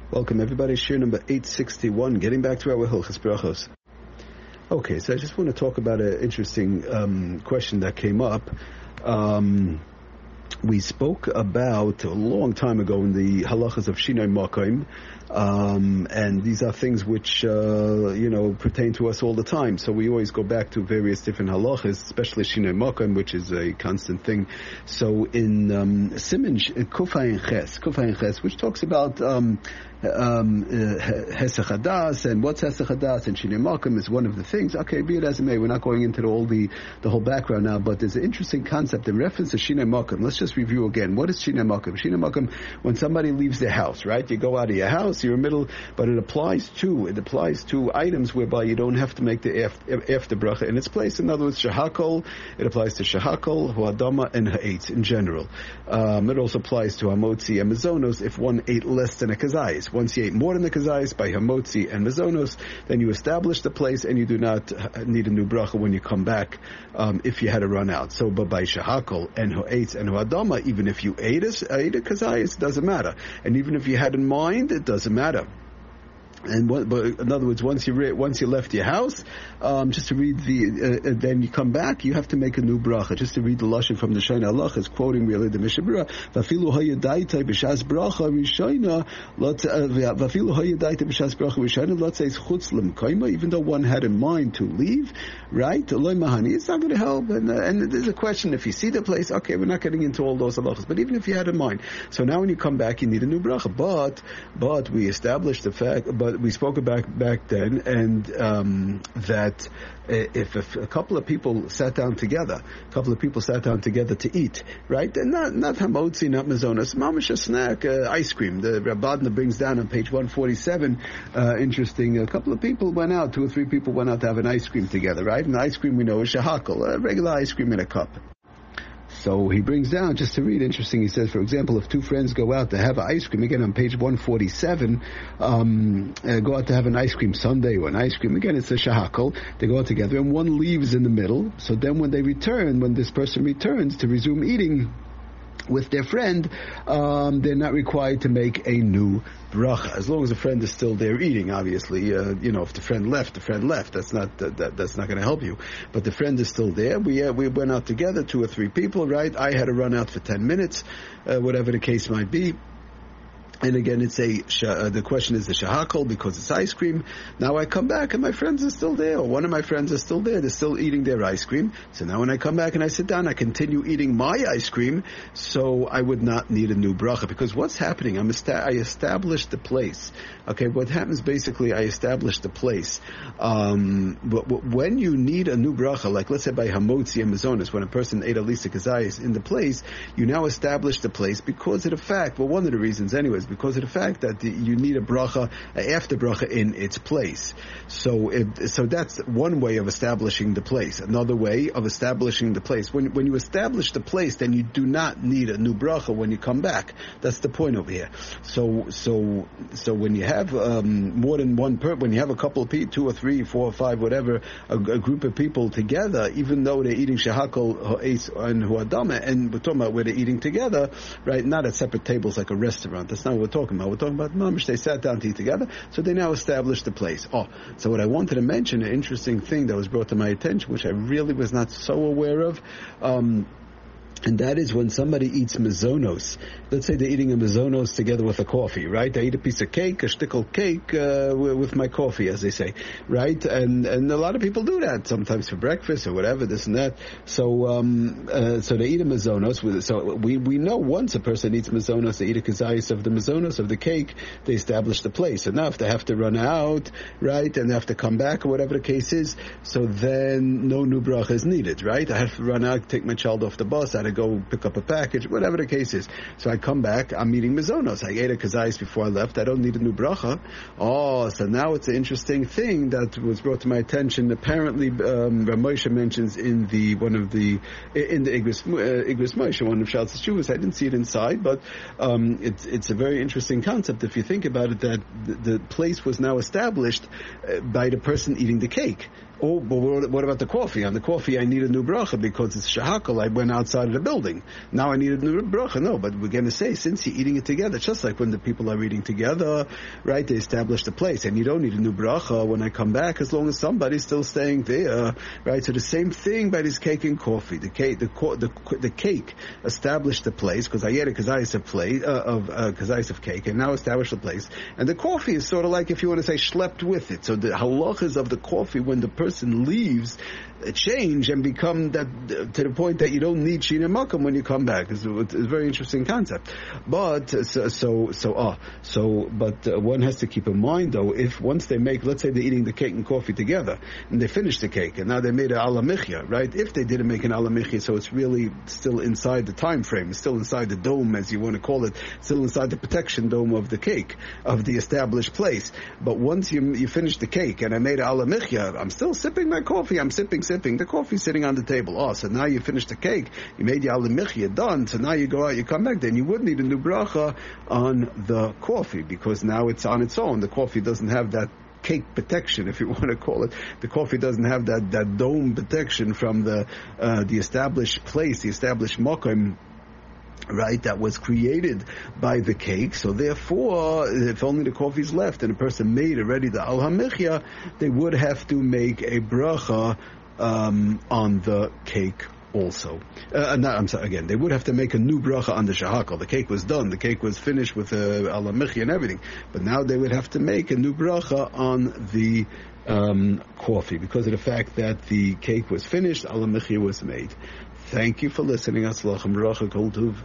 Welcome everybody, shir number 861, getting back to our Hilchos Brachos. Okay, so I just want to talk about an interesting question that came up. We spoke about a long time ago in the halachas of Shinoi Makom, and these are things which, pertain to us all the time. So we always go back to various different halachas, especially Shinoi Makom, which is a constant thing. So in Siman Kuf Ayin Ches, which talks about Hesach Hadas, and what's Hesach Hadas, and Shinoi Makom is one of the things. Okay, be it as it may, we're not going into the whole background now, but there's an interesting concept in reference to Shinoi Makom. Let's just review again. What is Shinoi Makom? Shinoi Makom, when somebody leaves their house, right? You go out of your house, you're in the middle, but it applies to items whereby you don't have to make the after bracha in its place. In other words, Shahakol, it applies to Shahakol, Huadama, and Ha'etz in general. It also applies to Hamotzi and Mazonos if one ate less than a kazayis. Once you ate more than the kazayis by Hamotzi and Mazonos, then you establish the place and you do not need a new bracha when you come back if you had to run out. So, but by Shahakol and Ha'etz and Huadama, even if you ate a kazayis, it doesn't matter. And even if you had in mind, it doesn't matter. And but in other words, once you left your house, just to read then you come back, you have to make a new bracha. Just to read the lashon from the Shana Halach is quoting really the Mishabura. Vafilu hayadaita b'shas bracha rishayna, vafilu hayadaita b'shas bracha rishayna. Let's say it's chutz l'mkayma, even though one had in mind to leave, right? Loy mahani, it's not going to help. And there's a question: if you see the place, okay, we're not getting into all those halachas, but even if you had in mind, so now when you come back, you need a new bracha. But we established the fact, but we spoke back then, and that if a couple of people sat down together to eat, right? And not hamotzi, not mazonas, mamash a snack, ice cream. The Rabadna brings down on page 147. Interesting. A couple of people went out, 2 or 3 people went out to have an ice cream together, right? And the ice cream we know is shahakal, a regular ice cream in a cup. So he brings down, just to read, interesting, he says, for example, if 2 friends go out to have ice cream, again on page 147, go out to have an ice cream sundae or an ice cream, again it's a shahakal, they go out together, and one leaves in the middle, so then when this person returns to resume eating with their friend, they're not required to make a new bracha, as long as the friend is still there eating. Obviously, if the friend left, That's not going to help you. But the friend is still there. We went out together, 2 or 3 people, right? I had to run out for 10 minutes, whatever the case might be. And again, it's the question is the shahakol because it's ice cream. Now I come back and my friends are still there, or one of my friends is still there. They're still eating their ice cream. So now when I come back and I sit down, I continue eating my ice cream. So I would not need a new bracha, because what's happening? I established the place. Okay, what happens basically? I established the place. But when you need a new bracha, like let's say by hamotzi and mazonis, when a person ate at least a kazayis in the place, you now establish the place because of the fact. Well, one of the reasons, anyways, because of the fact that you need a bracha, after bracha in its place. So that's one way of establishing the place. Another way of establishing the place, when you establish the place, then you do not need a new bracha when you come back. That's the point over here. So when you have more than one when you have a couple of people, 2 or 3, 4 or 5, whatever, a group of people together, even though they're eating shahakol, ha'es, and huadama, and we're talking about where they're eating together, right? Not at separate tables like a restaurant. That's not what we're talking about. We're talking about mamish. They sat down to eat together, so they now established the place. So what I wanted to mention, an interesting thing that was brought to my attention, which I really was not so aware of, and that is when somebody eats mazonos. Let's say they're eating a mazonos together with a coffee, right? I eat a piece of cake, a shtickle cake, with my coffee, as they say, right? And a lot of people do that, sometimes for breakfast or whatever, this and that. So they eat a mazonos. So we know once a person eats mazonos, they eat a kazayis of the mazonos, of the cake, they establish the place. And now if they have to run out, right, and they have to come back or whatever the case is, so then no new bracha is needed, right? I have to run out, take my child off the bus, I had to go pick up a package, whatever the case is. So I come back, I'm eating mazonos. I ate a kazayis before I left. I don't need a new bracha. So now it's an interesting thing that was brought to my attention. Apparently, Rav Moshe mentions in the Igros Moshe, one of Shal's Shuvas. I didn't see it inside, but it's a very interesting concept if you think about it. That the place was now established by the person eating the cake. Oh, but what about the coffee? On the coffee, I need a new bracha because it's shahakal. I went outside of a building. Now I need a new bracha. No, but we're going to say, since you're eating it together, it's just like when the people are eating together, right? They establish the place, and you don't need a new bracha when I come back, as long as somebody's still staying there, right? So the same thing by this cake and coffee. The cake established the place because I ate a kazayis of plate kazayis of cake, and now established the place. And the coffee is sort of like, if you want to say, schlepped with it. So the halachas of the coffee, when the person leaves, change and become that to the point that you don't need Shina Makam when you come back. It's a very interesting concept. But one has to keep in mind, though, if once they make, let's say they're eating the cake and coffee together, and they finish the cake, and now they made an ala michya, right? If they didn't make an ala michya, so it's really still inside the time frame, it's still inside the dome, as you want to call it, still inside the protection dome of the cake, of the established place. But once you finish the cake, and I made an ala michya, I'm still sipping my coffee, I'm sipping, the coffee's sitting on the table. Oh, so now you finished the cake, you made the ala michya, done, so now you go out, you come back, then you would need a new bracha on the coffee, because now it's on its own. The coffee doesn't have that cake protection, if you want to call it. The coffee doesn't have that dome protection from the established place, the established makom, right, that was created by the cake. So therefore, if only the coffee is left and a person made already the al hamichya, they would have to make a bracha on the cake also. They would have to make a new bracha on the shahakal. The cake was done, the cake was finished with al hamichya and everything, but now they would have to make a new bracha on the coffee, because of the fact that the cake was finished, al hamichya was made. Thank you for listening. Aslachem Racha Kol Tuv.